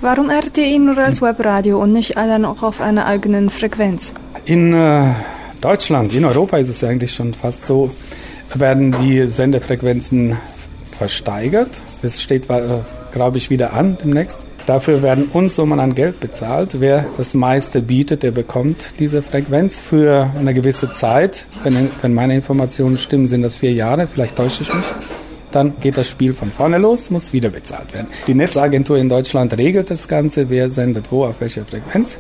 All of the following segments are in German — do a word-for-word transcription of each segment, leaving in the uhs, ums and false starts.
Warum R T I nur als Webradio und nicht dann auch auf einer eigenen Frequenz? In äh, Deutschland, in Europa ist es eigentlich schon fast so, werden die Sendefrequenzen versteigert. Das steht, äh, glaube ich, wieder an demnächst. Dafür werden uns Summen an Geld bezahlt. Wer das meiste bietet, der bekommt diese Frequenz für eine gewisse Zeit. Wenn, wenn meine Informationen stimmen, sind das vier Jahre. Vielleicht täusche ich mich. Dann geht das Spiel von vorne los, muss wieder bezahlt werden. Die Netzagentur in Deutschland regelt das Ganze, wer sendet wo, auf welcher Frequenz.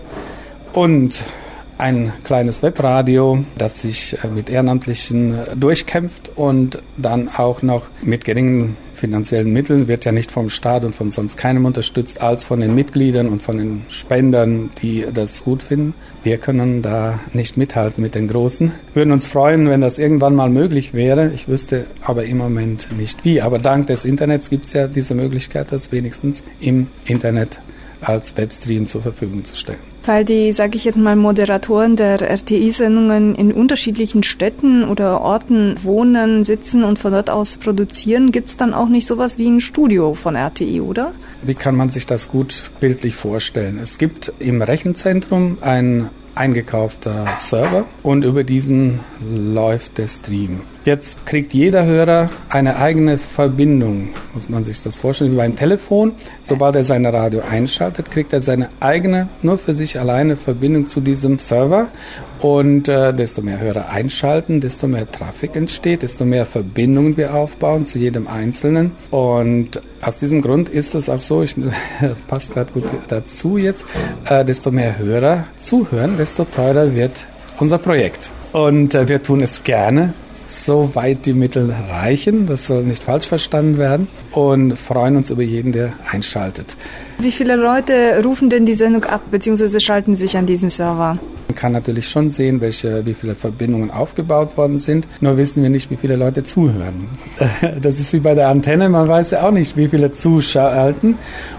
Und ein kleines Webradio, das sich mit Ehrenamtlichen durchkämpft und dann auch noch mit geringen finanziellen Mitteln, wird ja nicht vom Staat und von sonst keinem unterstützt, als von den Mitgliedern und von den Spendern, die das gut finden. Wir können da nicht mithalten mit den Großen. Wir würden uns freuen, wenn das irgendwann mal möglich wäre. Ich wüsste aber im Moment nicht wie. Aber dank des Internets gibt es ja diese Möglichkeit, das wenigstens im Internet als Webstream zur Verfügung zu stellen. Weil die, sage ich jetzt mal, Moderatoren der R T I-Sendungen in unterschiedlichen Städten oder Orten wohnen, sitzen und von dort aus produzieren, gibt es dann auch nicht sowas wie ein Studio von R T I, oder? Wie kann man sich das gut bildlich vorstellen? Es gibt im Rechenzentrum ein eingekaufter Server und über diesen läuft der Stream. Jetzt kriegt jeder Hörer eine eigene Verbindung, muss man sich das vorstellen, wie beim Telefon. Sobald er sein Radio einschaltet, kriegt er seine eigene, nur für sich alleine Verbindung zu diesem Server. Und äh, desto mehr Hörer einschalten, desto mehr Traffic entsteht, desto mehr Verbindungen wir aufbauen zu jedem Einzelnen. Und aus diesem Grund ist es auch so, ich, das passt gerade gut dazu jetzt, äh, desto mehr Hörer zuhören, desto teurer wird unser Projekt. Und äh, wir tun es gerne, soweit die Mittel reichen, das soll nicht falsch verstanden werden, und freuen uns über jeden, der einschaltet. Wie viele Leute rufen denn die Sendung ab, beziehungsweise schalten sich an diesen Server? Man kann natürlich schon sehen, welche, wie viele Verbindungen aufgebaut worden sind, nur wissen wir nicht, wie viele Leute zuhören. Das ist wie bei der Antenne, man weiß ja auch nicht, wie viele zuschalten.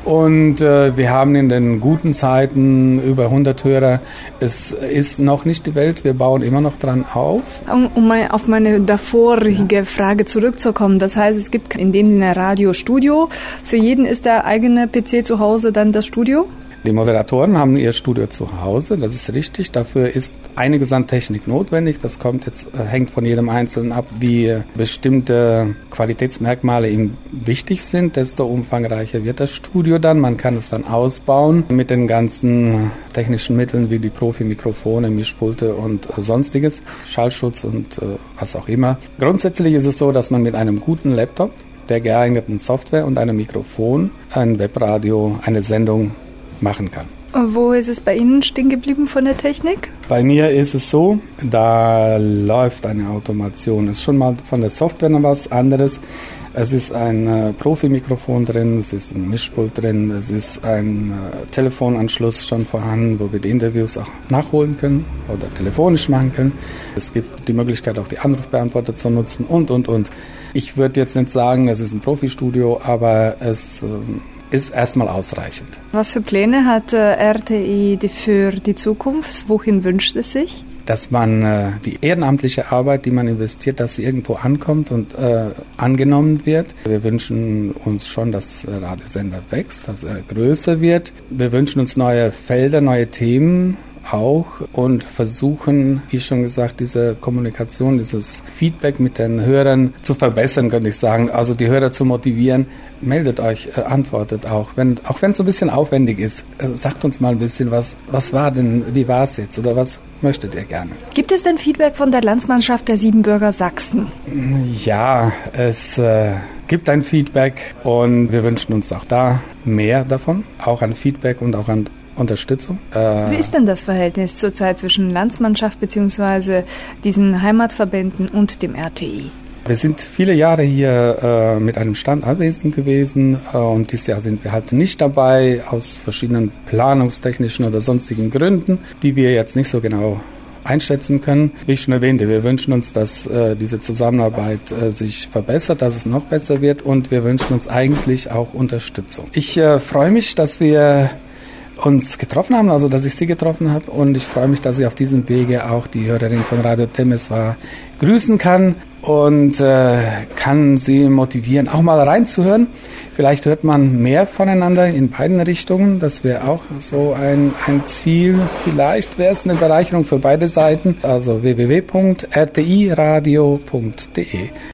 Und äh, wir haben in den guten Zeiten über hundert Hörer. Es ist noch nicht die Welt, wir bauen immer noch dran auf. Um, um mein, auf meine davorige Frage zurückzukommen, das heißt, es gibt in dem Sinne ein Radiostudio. Für jeden ist der eigene P C zu Hause dann das Studio? Die Moderatoren haben ihr Studio zu Hause, das ist richtig. Dafür ist einiges an Technik notwendig. Das kommt jetzt, äh, hängt von jedem Einzelnen ab, wie bestimmte Qualitätsmerkmale ihm wichtig sind. Desto umfangreicher wird das Studio dann. Man kann es dann ausbauen mit den ganzen technischen Mitteln wie die Profi-Mikrofone, Mischpulte und äh, sonstiges, Schallschutz und äh, was auch immer. Grundsätzlich ist es so, dass man mit einem guten Laptop, der geeigneten Software und einem Mikrofon ein Webradio, eine Sendung machen kann. Und wo ist es bei Ihnen stehen geblieben von der Technik? Bei mir ist es so, da läuft eine Automation. Es ist schon mal von der Software noch was anderes. Es ist ein äh, Profi-Mikrofon drin, es ist ein Mischpult drin, es ist ein äh, Telefonanschluss schon vorhanden, wo wir die Interviews auch nachholen können oder telefonisch machen können. Es gibt die Möglichkeit, auch die Anrufbeantworter zu nutzen und, und, und. Ich würde jetzt nicht sagen, es ist ein Profi-Studio, aber es äh, ist erstmal ausreichend. Was für Pläne hat äh, R T I die für die Zukunft? Wohin wünscht es sich? Dass man äh, die ehrenamtliche Arbeit, die man investiert, dass sie irgendwo ankommt und äh, angenommen wird. Wir wünschen uns schon, dass der Radiosender wächst, dass er größer wird. Wir wünschen uns neue Felder, neue Themen auch und versuchen, wie schon gesagt, diese Kommunikation, dieses Feedback mit den Hörern zu verbessern, könnte ich sagen. Also die Hörer zu motivieren, meldet euch, äh, antwortet auch. Wenn, auch wenn es so ein bisschen aufwendig ist, äh, sagt uns mal ein bisschen, was, was war denn, wie war es jetzt oder was möchtet ihr gerne? Gibt es denn Feedback von der Landsmannschaft der Siebenbürger Sachsen? Ja, es äh, gibt ein Feedback und wir wünschen uns auch da mehr davon, auch an Feedback und auch an Unterstützung. Äh, Wie ist denn das Verhältnis zurzeit zwischen Landsmannschaft bzw. diesen Heimatverbänden und dem R T I? Wir sind viele Jahre hier äh, mit einem Stand anwesend gewesen äh, und dieses Jahr sind wir halt nicht dabei, aus verschiedenen planungstechnischen oder sonstigen Gründen, die wir jetzt nicht so genau einschätzen können. Wie ich schon erwähnte, wir wünschen uns, dass äh, diese Zusammenarbeit äh, sich verbessert, dass es noch besser wird und wir wünschen uns eigentlich auch Unterstützung. Ich äh, freue mich, dass wir uns getroffen haben, also dass ich Sie getroffen habe. Und ich freue mich, dass ich auf diesem Wege auch die Hörerin von Radio Temeswar grüßen kann und äh, kann Sie motivieren, auch mal reinzuhören. Vielleicht hört man mehr voneinander in beiden Richtungen. Das wäre auch so ein, ein Ziel. Vielleicht wäre es eine Bereicherung für beide Seiten. Also w w w punkt r t i radio punkt d e.